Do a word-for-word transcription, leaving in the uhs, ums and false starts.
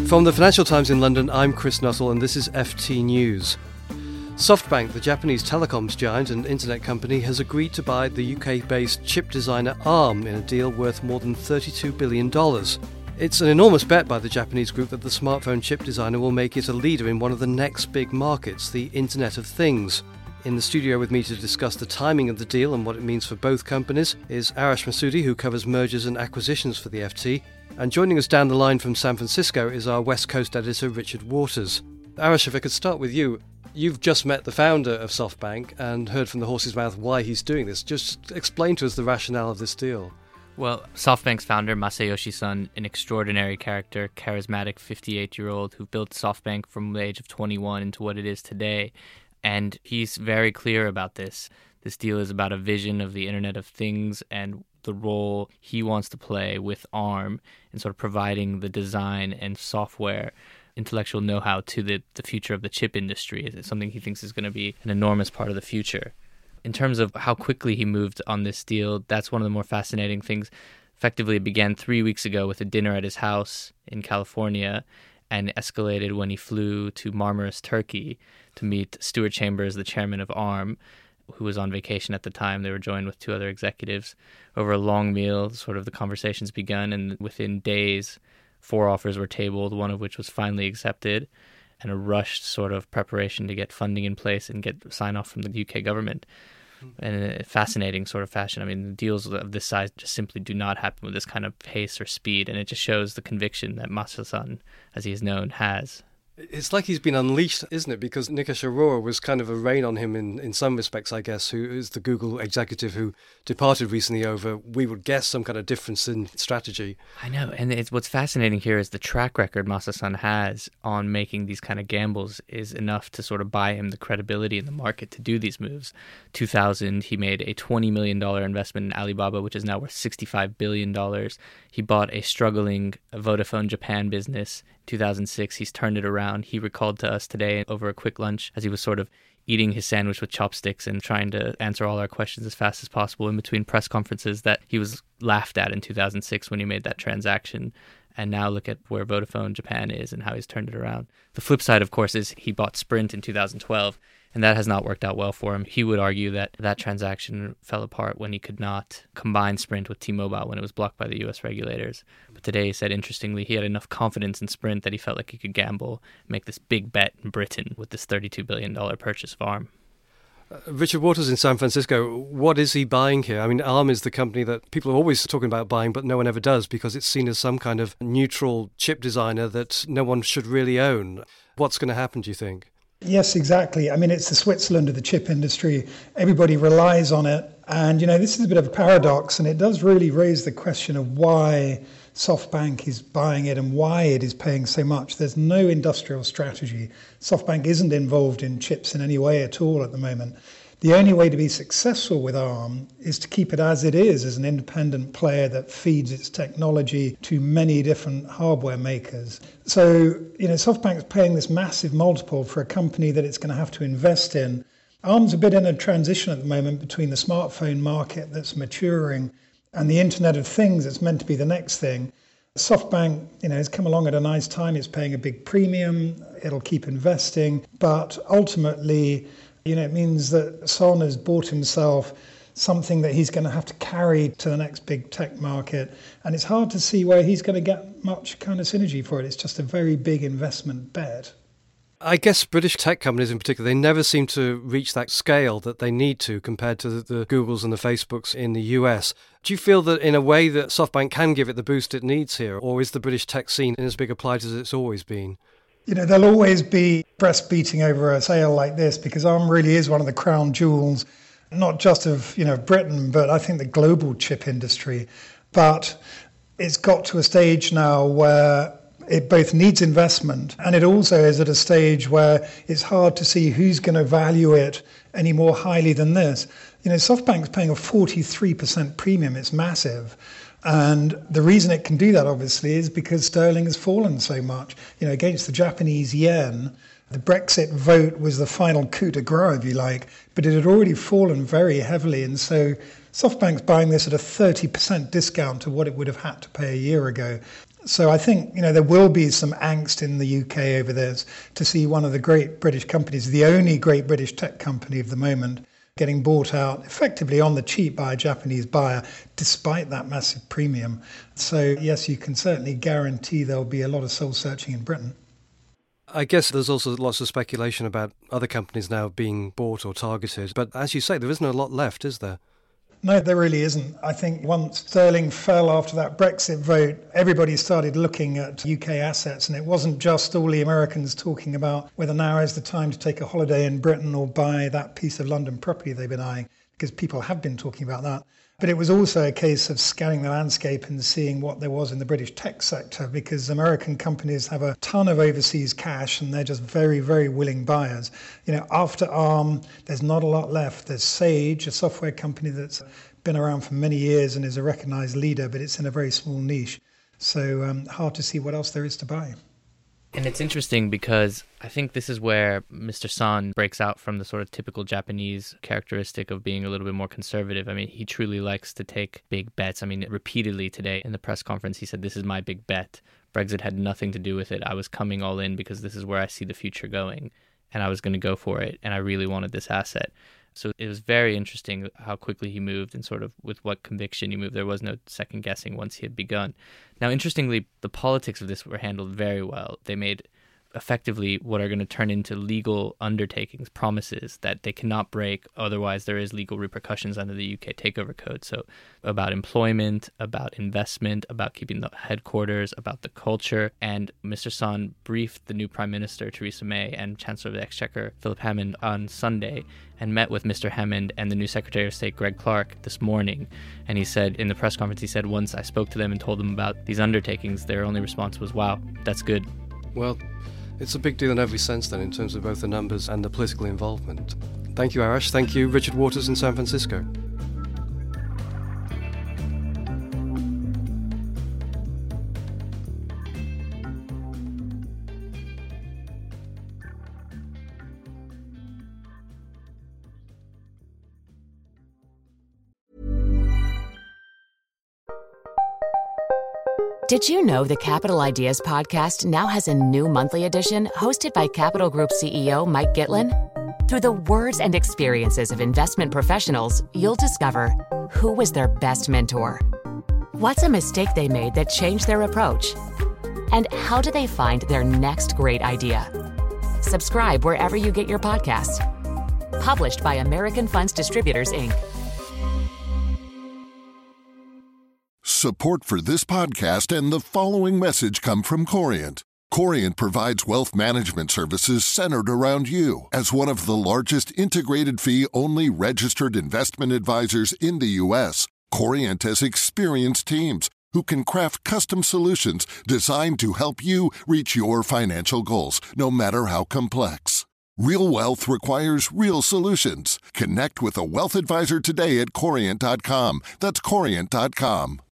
From the Financial Times in London, I'm Chris Nuttall and this is F T News. SoftBank, the Japanese telecoms giant and internet company, has agreed to buy the U K-based chip designer ARM in a deal worth more than thirty-two billion dollars. It's an enormous bet by the Japanese group that the smartphone chip designer will make it a leader in one of the next big markets, the Internet of Things. In the studio with me to discuss the timing of the deal and what it means for both companies is Arash Massoudi, who covers mergers and acquisitions for the F T. And joining us down the line from San Francisco is our West Coast editor, Richard Waters. Arash, if I could start with you. You've just met the founder of SoftBank and heard from the horse's mouth why he's doing this. Just explain to us the rationale of this deal. Well, SoftBank's founder, Masayoshi Son, an extraordinary character, charismatic fifty-eight-year-old who built SoftBank from the age of twenty-one into what it is today. And he's very clear about this. This deal is about a vision of the Internet of Things and the role he wants to play with ARM in sort of providing the design and software intellectual know-how to the, the future of the chip industry. It's something he thinks is going to be an enormous part of the future. In terms of how quickly he moved on this deal, that's one of the more fascinating things. Effectively, it began three weeks ago with a dinner at his house in California and escalated when he flew to Marmaris, Turkey to meet Stuart Chambers, the chairman of ARM, who was on vacation at the time. They were joined with two other executives. Over a long meal, sort of the conversations begun, and within days, four offers were tabled, one of which was finally accepted, and a rushed sort of preparation to get funding in place and get sign-off from the U K government. And in a fascinating sort of fashion. I mean, deals of this size just simply do not happen with this kind of pace or speed, and it just shows the conviction that Masa-san, as he is known, has. It's like he's been unleashed, isn't it? Because Nikesh Arora was kind of a rein on him in, in some respects, I guess, who is the Google executive who departed recently over, we would guess, some kind of difference in strategy. I know, and it's, what's fascinating here is the track record Masa-san has on making these kind of gambles is enough to sort of buy him the credibility in the market to do these moves. two thousand, he made a twenty million dollars investment in Alibaba, which is now worth sixty-five billion dollars. He bought a struggling Vodafone Japan business. two thousand six, he's turned it around. He recalled to us today over a quick lunch as he was sort of eating his sandwich with chopsticks and trying to answer all our questions as fast as possible in between press conferences that he was laughed at in two thousand six when he made that transaction. And now look at where Vodafone Japan is and how he's turned it around. The flip side, of course, is he bought Sprint in two thousand twelve, and that has not worked out well for him. He would argue that that transaction fell apart when he could not combine Sprint with T-Mobile when it was blocked by the U S regulators. But today he said, interestingly, he had enough confidence in Sprint that he felt like he could gamble, make this big bet in Britain with this thirty-two billion dollars purchase of ARM. Uh, Richard Waters in San Francisco, what is he buying here? I mean, ARM is the company that people are always talking about buying, but no one ever does because it's seen as some kind of neutral chip designer that no one should really own. What's going to happen, do you think? Yes, exactly. I mean, it's the Switzerland of the chip industry. Everybody relies on it. And, you know, this is a bit of a paradox, and it does really raise the question of why SoftBank is buying it and why it is paying so much. There's no industrial strategy. SoftBank isn't involved in chips in any way at all at the moment. The only way to be successful with ARM is to keep it as it is, as an independent player that feeds its technology to many different hardware makers. So, you know, SoftBank's paying this massive multiple for a company that it's going to have to invest in. ARM's a bit in a transition at the moment between the smartphone market that's maturing and the Internet of Things that's meant to be the next thing. SoftBank, you know, has come along at a nice time. It's paying a big premium. It'll keep investing. But ultimately, you know, it means that Son has bought himself something that he's going to have to carry to the next big tech market. And it's hard to see where he's going to get much kind of synergy for it. It's just a very big investment bet. I guess British tech companies in particular, they never seem to reach that scale that they need to compared to the, the Googles and the Facebooks in the U S. Do you feel that in a way that SoftBank can give it the boost it needs here, or is the British tech scene in as big a plight as it's always been? You know, there'll always be breast beating over a sale like this because ARM really is one of the crown jewels, not just of, you know, Britain, but I think the global chip industry. But it's got to a stage now where it both needs investment and it also is at a stage where it's hard to see who's going to value it any more highly than this. You know, SoftBank's paying a forty-three percent premium. It's massive. And the reason it can do that, obviously, is because sterling has fallen so much. You know, against the Japanese yen, the Brexit vote was the final coup de grace, if you like, but it had already fallen very heavily. And so SoftBank's buying this at a thirty percent discount to what it would have had to pay a year ago. So I think, you know, there will be some angst in the U K over this to see one of the great British companies, the only great British tech company of the moment, getting bought out effectively on the cheap by a Japanese buyer, despite that massive premium. So yes, you can certainly guarantee there'll be a lot of soul searching in Britain. I guess there's also lots of speculation about other companies now being bought or targeted. But as you say, there isn't a lot left, is there? No, there really isn't. I think once sterling fell after that Brexit vote, everybody started looking at U K assets, and it wasn't just all the Americans talking about whether now is the time to take a holiday in Britain or buy that piece of London property they've been eyeing, because people have been talking about that. But it was also a case of scanning the landscape and seeing what there was in the British tech sector, because American companies have a ton of overseas cash and they're just very, very willing buyers. You know, after Arm, there's not a lot left. There's Sage, a software company that's been around for many years and is a recognized leader, but it's in a very small niche. So um, hard to see what else there is to buy. And it's interesting because I think this is where Mister Son breaks out from the sort of typical Japanese characteristic of being a little bit more conservative. I mean, he truly likes to take big bets. I mean, repeatedly today in the press conference, he said, "This is my big bet. Brexit had nothing to do with it. I was coming all in because this is where I see the future going, and I was going to go for it, and I really wanted this asset." So it was very interesting how quickly he moved and sort of with what conviction he moved. There was no second guessing once he had begun. Now, interestingly, the politics of this were handled very well. They made effectively what are going to turn into legal undertakings, promises that they cannot break. Otherwise, there is legal repercussions under the U K Takeover Code. So about employment, about investment, about keeping the headquarters, about the culture. And Mister Son briefed the new Prime Minister, Theresa May, and Chancellor of the Exchequer, Philip Hammond, on Sunday, and met with Mister Hammond and the new Secretary of State, Greg Clark, this morning. And he said, in the press conference, he said, once I spoke to them and told them about these undertakings, their only response was, "Wow, that's good." Well, it's a big deal in every sense then, in terms of both the numbers and the political involvement. Thank you, Arash. Thank you, Richard Waters in San Francisco. Did you know the Capital Ideas podcast now has a new monthly edition hosted by Capital Group C E O Mike Gitlin? Through the words and experiences of investment professionals, you'll discover who was their best mentor, what's a mistake they made that changed their approach, and how do they find their next great idea. Subscribe wherever you get your podcasts. Published by American Funds Distributors, Incorporated. Support for this podcast and the following message come from Corient. Corient provides wealth management services centered around you. As one of the largest integrated fee-only registered investment advisors in the U S, Corient has experienced teams who can craft custom solutions designed to help you reach your financial goals, no matter how complex. Real wealth requires real solutions. Connect with a wealth advisor today at Corient dot com. That's Corient dot com.